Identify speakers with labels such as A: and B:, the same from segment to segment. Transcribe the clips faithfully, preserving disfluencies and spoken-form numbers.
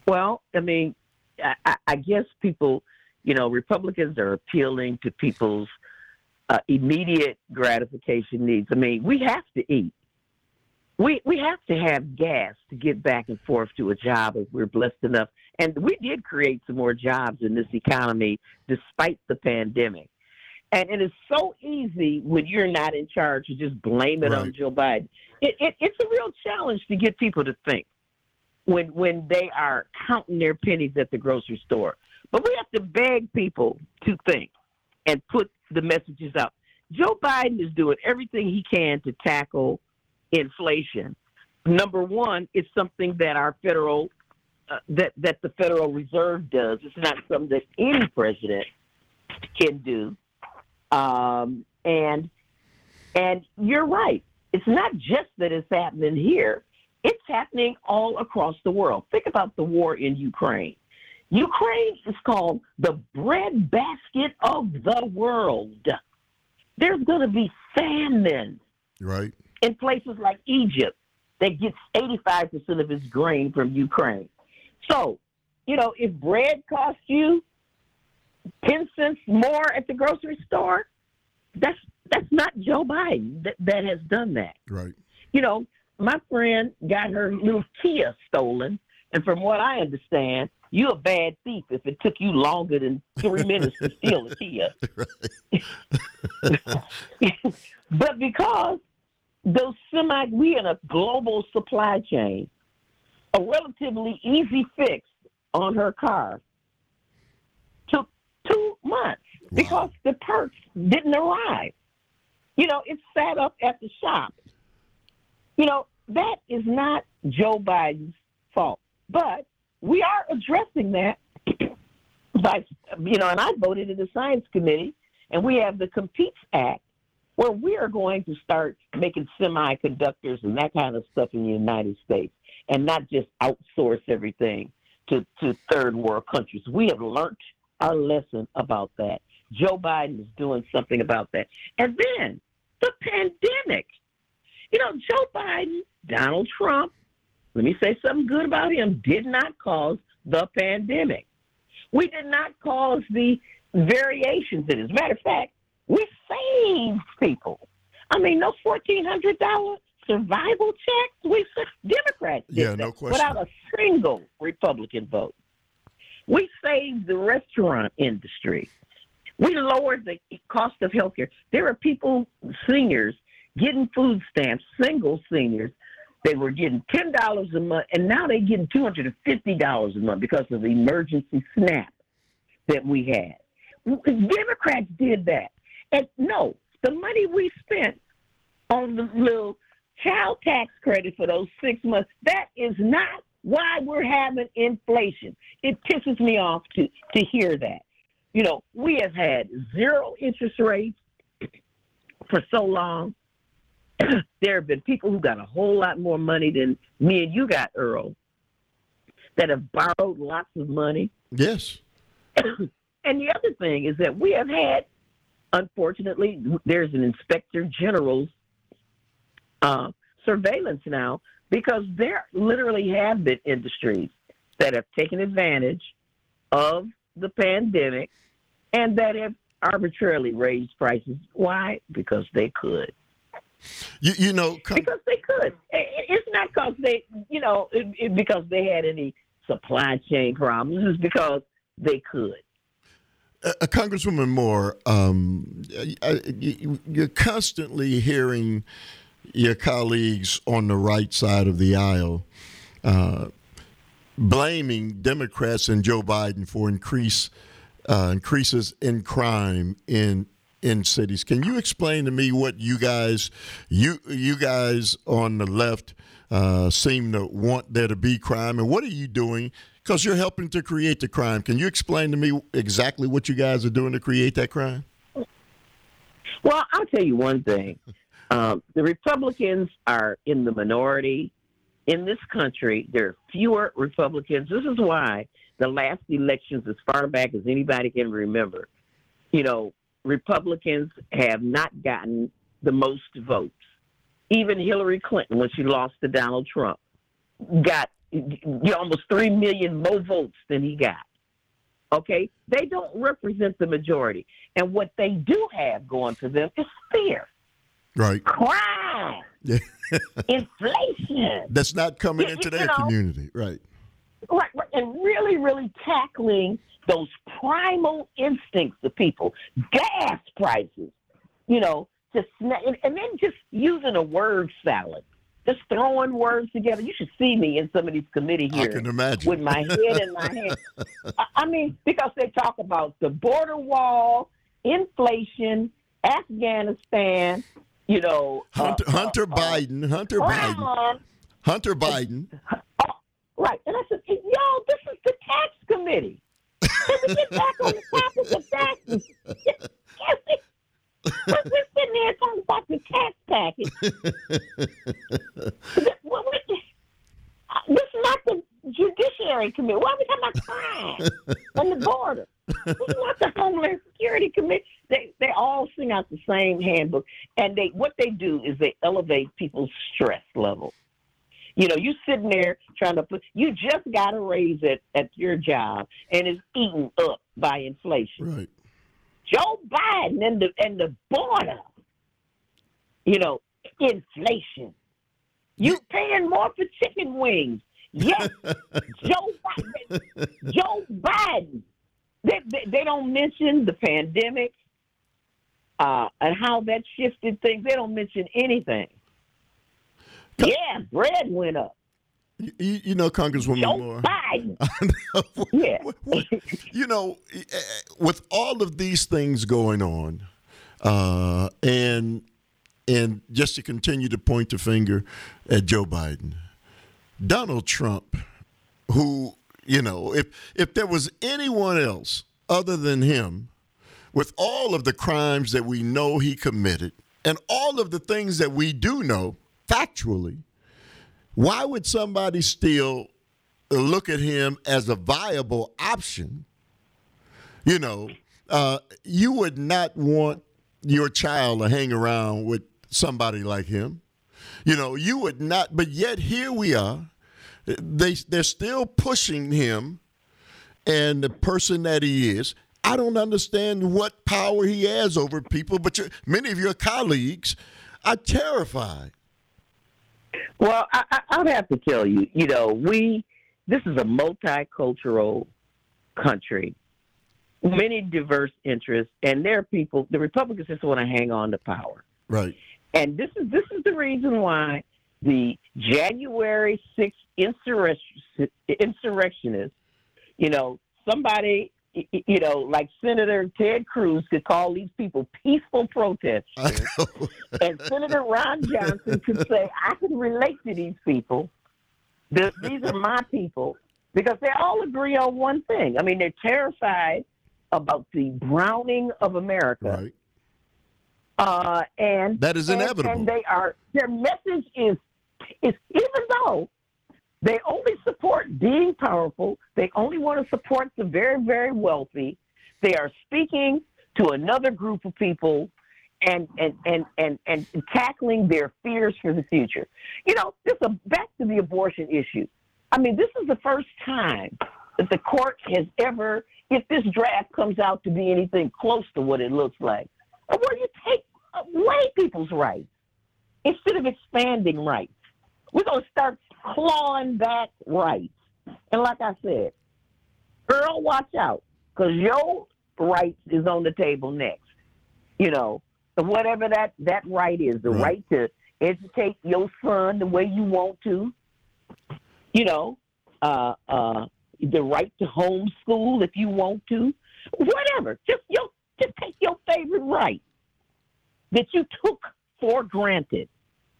A: Well, I mean, I, I guess people, you know, Republicans are appealing to people's uh, immediate gratification needs. I mean, we have to eat. We we have to have gas to get back and forth to a job if we're blessed enough. And we did create some more jobs in this economy despite the pandemic. And it is so easy when you're not in charge to just blame it
B: Right.
A: on Joe Biden. It, it, it's a real challenge to get people to think when when they are counting their pennies at the grocery store. But we have to beg people to think and put the messages out. Joe Biden is doing everything he can to tackle inflation. Number one, it's something that our federal uh, that that the Federal Reserve does. It's not something that any president can do. Um, and and you're right. It's not just that it's happening here. It's happening all across the world. Think about the war in Ukraine. Ukraine is called the breadbasket of the world. There's going to be famine
B: Right.
A: in places like Egypt that gets eighty-five percent of its grain from Ukraine. So, you know, if bread costs you ten cents more at the grocery store, that's that's not Joe Biden that, that has done that.
B: Right.
A: You know, my friend got her little Kia stolen, and from what I understand, you're a bad thief if it took you longer than three minutes to steal a Kia. But because those semi, we in a global supply chain, a relatively easy fix on her car took two months
B: Wow.
A: because the parts didn't arrive. You know, it sat up at the shop. You know, that is not Joe Biden's fault. But we are addressing that by, you know, and I voted in the Science Committee, and we have the COMPETES Act, where we are going to start making semiconductors and that kind of stuff in the United States and not just outsource everything to, to third world countries. We have learned our lesson about that. Joe Biden is doing something about that. And then the pandemic. You know, Joe Biden, Donald Trump, let me say something good about him, did not cause the pandemic. We did not cause the variations in it. As a matter of fact, we saved people. I mean, those fourteen hundred dollars survival checks, we Democrats did
B: Yeah,
A: that
B: no question.
A: without a single Republican vote. We saved the restaurant industry. We lowered the cost of health care. There are people, seniors, getting food stamps, single seniors. They were getting ten dollars a month, and now they're getting two hundred fifty dollars a month because of the emergency SNAP that we had. Democrats did that. And no, the money we spent on the little child tax credit for those six months, that is not why we're having inflation. It pisses me off to, to hear that. You know, we have had zero interest rates for so long. There have been people who got a whole lot more money than me and you got, Earl, that have borrowed lots of money.
B: Yes.
A: And the other thing is that we have had, unfortunately, there's an inspector general's uh, surveillance now because there literally have been industries that have taken advantage of the pandemic and that have arbitrarily raised prices. Why? Because they could.
B: You, you know, com-
A: Because they could. It's not because they, you know, it, it, because they had any supply chain problems. It's because they could.
B: Uh, Congresswoman Moore, um, uh, you, you're constantly hearing your colleagues on the right side of the aisle uh, blaming Democrats and Joe Biden for increase uh, increases in crime in in cities. Can you explain to me what you guys you you guys on the left uh, seem to want there to be crime, and what are you doing? Because you're helping to create the crime. Can you explain to me exactly what you guys are doing to create that crime?
A: Well, I'll tell you one thing. Um, the Republicans are in the minority. In this country, there are fewer Republicans. This is why the last elections, as far back as anybody can remember, you know, Republicans have not gotten the most votes. Even Hillary Clinton, when she lost to Donald Trump, got you know, almost three million more votes than he got. Okay? They don't represent the majority. And what they do have going for them is fear.
B: Right.
A: Crime.
B: Yeah.
A: Inflation.
B: That's not coming
A: You-
B: into
A: you
B: their
A: know,
B: community. Right.
A: Right, right. And really, really tackling those primal instincts of people. Gas prices, you know, just sna- and, and then just using a word salad. Just throwing words together. You should see me in some of these committee
B: I
A: hearings
B: can imagine.
A: with my head in my hand. I- I mean, because they talk about the border wall, inflation, Afghanistan, you know.
B: Hunter,
A: uh,
B: Hunter
A: uh,
B: Biden. Hunter
A: uh,
B: Biden.
A: crime.
B: Hunter Biden.
A: Oh, right. And I said, yo, this is the tax committee. Can we get back on the topic of taxes? We're we're sitting there talking about the tax package. What- what- This is not the Judiciary Committee. Why are we talking about crime on the border? This is not the Homeland Security Committee. They they all sing out the same handbook, and they what they do is they elevate people's stress level. You know, you sitting there trying to put. You just got a raise at at your job, and it's eaten up by inflation.
B: Right.
A: Joe Biden and the and the border, you know, inflation. You paying more for chicken wings. Yes, Joe Biden. Joe Biden. They, they, they don't mention the pandemic uh, and how that shifted things. They don't mention anything. Yeah, bread went up.
B: You, you know, Congresswoman
A: Joe
B: Moore.
A: Biden.
B: I know.
A: Yeah.
B: You know, with all of these things going on, uh, and and just to continue to point the finger at Joe Biden, Donald Trump, who, you know, if if there was anyone else other than him, with all of the crimes that we know he committed and all of the things that we do know factually, why would somebody still look at him as a viable option? You know, uh, you would not want your child to hang around with somebody like him. You know, you would not, but yet here we are. They, they're still pushing him and the person that he is. I don't understand what power he has over people, but your, many of your colleagues are terrified.
A: Well, I, I, I'd have to tell you, you know, we, this is a multicultural country, many diverse interests, and there are people, the Republicans just want to hang on to power.
B: Right.
A: And this is this is the reason why the January sixth insurrection, insurrectionists, you know, somebody, you know, like Senator Ted Cruz could call these people peaceful protesters. And Senator Ron Johnson could say, I can relate to these people. The, these are my people. Because they all agree on one thing. I mean, they're terrified about the browning of America.
B: Right.
A: Uh, and
B: that is
A: and,
B: inevitable.
A: And they are, their message is, is even though they only support being powerful, they only want to support the very, very wealthy, they are speaking to another group of people and and, and, and, and tackling their fears for the future. You know, just a, back to the abortion issue. I mean, this is the first time that the court has ever, if this draft comes out to be anything close to what it looks like, where you take away people's rights instead of expanding rights. We're going to start clawing back rights. And like I said, Earl, watch out, because your rights is on the table next. You know, whatever that, that right is, the right. right to educate your son the way you want to, you know, uh, uh, the right to homeschool if you want to, whatever. Just your, just take your favorite right that you took for granted.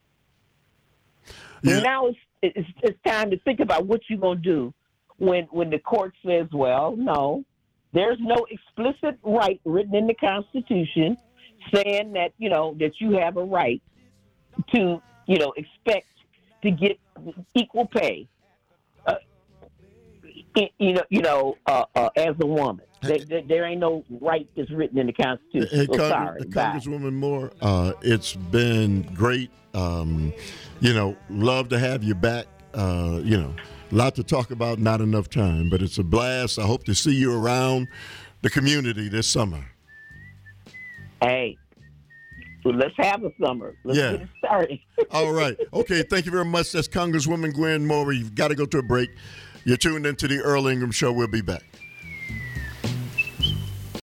A: Yeah. Now it's, it's it's time to think about what you're gonna do when when the court says, well, no, there's no explicit right written in the Constitution saying that, you know, that you have a right to, you know, expect to get equal pay. Uh, you know, you know, uh, uh, as a woman, there, there, there ain't no right that's written in the Constitution.
B: Hey,
A: so
B: Con-
A: sorry,
B: Congresswoman Moore, uh, it's been great. Um, you know, love to have you back. Uh, you know, A lot to talk about, not enough time, but it's a blast. I hope to see you around the community this summer.
A: Hey, well, let's have a summer. Let's
B: yeah.
A: get it started.
B: All right. Okay, thank you very much. That's Congresswoman Gwen Moore. You've got to go to a break. You're tuned into the Earl Ingram Show. We'll be back.